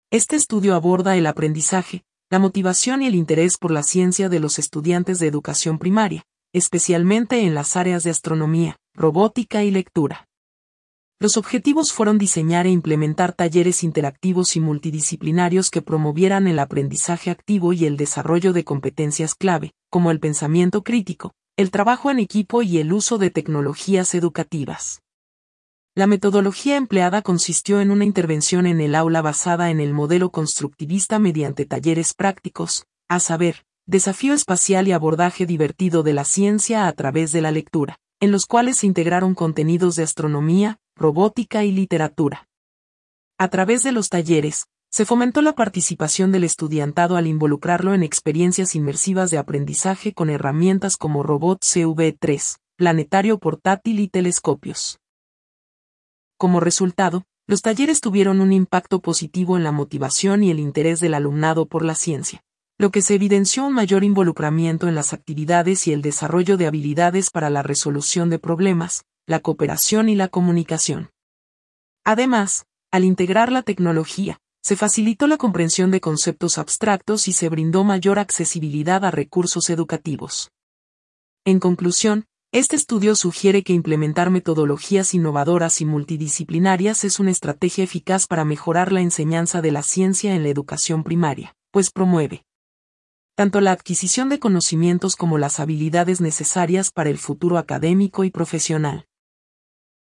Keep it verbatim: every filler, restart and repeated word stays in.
Este estudio aborda el aprendizaje, la motivación y el interés por la ciencia de los estudiantes de educación primaria, especialmente en las áreas de astronomía, robótica y lectura. Los objetivos fueron diseñar e implementar talleres interactivos y multidisciplinarios que promovieran el aprendizaje activo y el desarrollo de competencias clave, como el pensamiento crítico, el trabajo en equipo y el uso de tecnologías educativas. La metodología empleada consistió en una intervención en el aula basada en el modelo constructivista mediante talleres prácticos, a saber, desafío espacial y abordaje divertido de la ciencia a través de la lectura, en los cuales se integraron contenidos de astronomía, robótica y literatura. A través de los talleres, se fomentó la participación del estudiantado al involucrarlo en experiencias inmersivas de aprendizaje con herramientas como Robot C V tres, planetario portátil y telescopios. Como resultado, los talleres tuvieron un impacto positivo en la motivación y el interés del alumnado por la ciencia, lo que se evidenció un mayor involucramiento en las actividades y el desarrollo de habilidades para la resolución de problemas, la cooperación y la comunicación. Además, al integrar la tecnología, se facilitó la comprensión de conceptos abstractos y se brindó mayor accesibilidad a recursos educativos. En conclusión, este estudio sugiere que implementar metodologías innovadoras y multidisciplinarias es una estrategia eficaz para mejorar la enseñanza de la ciencia en la educación primaria, pues promueve tanto la adquisición de conocimientos como las habilidades necesarias para el futuro académico y profesional.